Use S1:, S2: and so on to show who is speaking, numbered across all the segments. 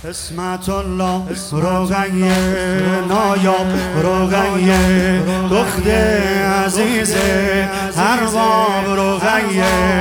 S1: اسمت الله روغی نایاب روغی دخت عزیز ارباب روغی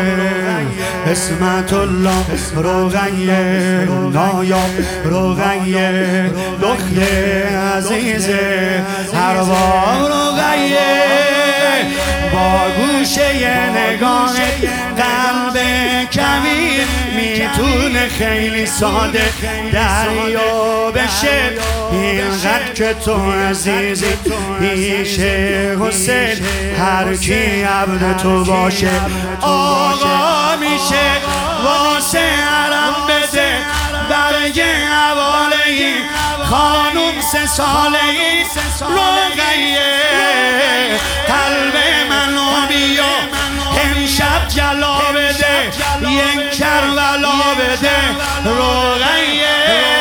S1: اسمت الله روغی نایاب روغی دخت عزیز ارباب روغی با گوشه نگاه قلب کبیر میتونه خیلی ساده دریا بشه اینقدر که تو عزیزی پیش حسین هر کی عبد تو باشه آقا میشه واسه علم بده برگ حواله‌ای خانوم 3 ساله‌ای روغیه قلب منو بیا امشب جلا بده یک کربلا بده روغیه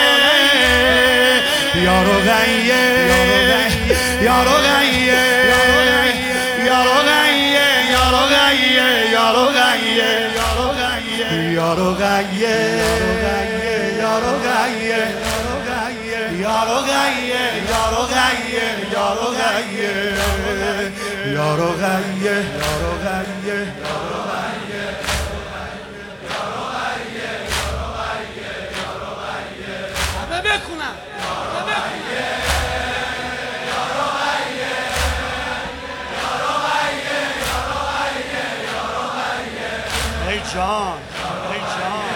S1: یا روغیه یا روغیه یا روغیه یا روغیه یا روغیه یا روغیه یا روغیه یا روغیه یا روغیه یا روغیه یا روغیه بکنم ای جان ای جان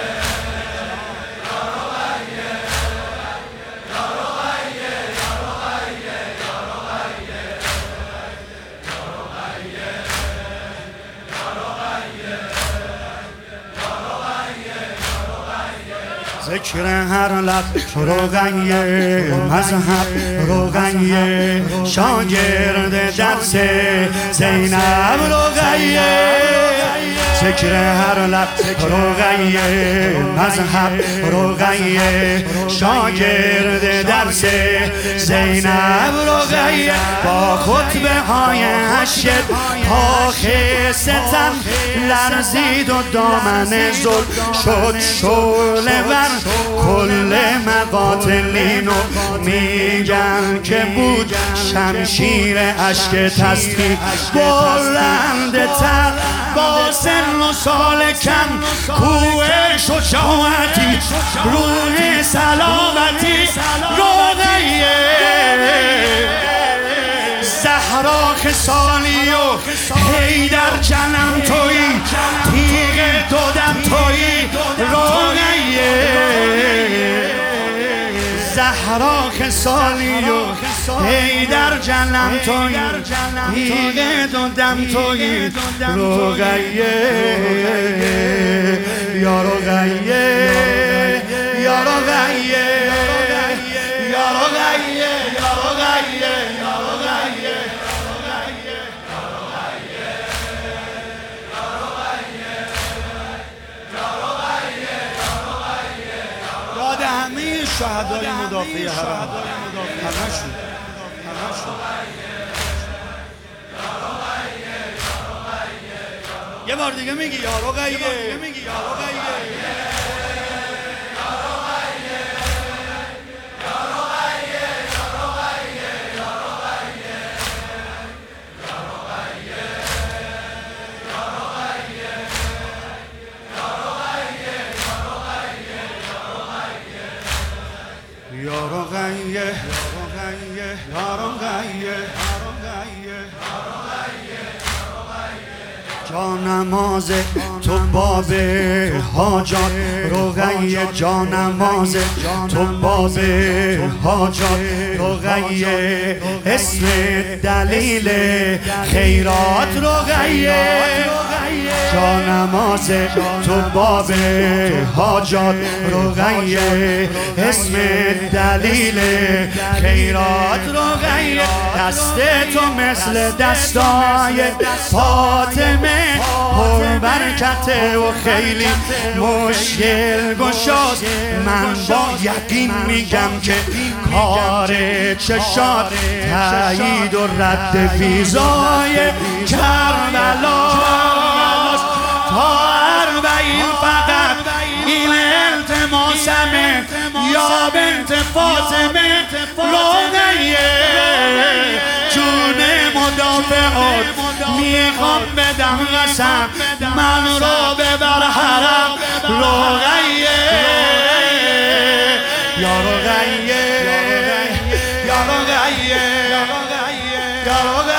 S1: ذکر هر لب روغیه مذهب روغیه شاگرد درس زینب روغیه ذکر هر لب روغیه مذهب روغیه شاگرد درس زینب روغیه با خطبه های حشر پاک ستم لرزید و دامن ظلم شد شعله ور کل مقاتلینو میگن که بود شمشیر اشک تسبیح بلنده تر با سن و سال کم کوه شجاعتی روح سلامتی روغیه زهرا خصالی و حیدر جنم تویی تیغ دودم تویی روغیه زهرا خصالی و حیدر جنم تویی تیغ دودم تویی روغیه یا روغیه یا روغیه یا روغیه یا روغیه یاد همه شهدای مدافع حرم همشون یه بار دیگه میگی یا روغیه یا روغیه یا روغیه جانماز تو باب حاجات روغیه جانماز تو باب حاجات روغیه اسم دلیل خیرات روغیه جانماز تو باب حاجات روغیه اسم دلیل خیرات روغیه دست تو مثل دستای فاطمه پر برکته و خیلی مشکل گشاد من با یقین میگم که کار چشات تایید و رد ویزای کربلاست تا 40 فقط این التماس التماسم یا بنت فاطمه رقیه جون مدافعات میخوام بدم قسم من رو ببر حرم رقیه یا رقیه یا رقیه یا رقیه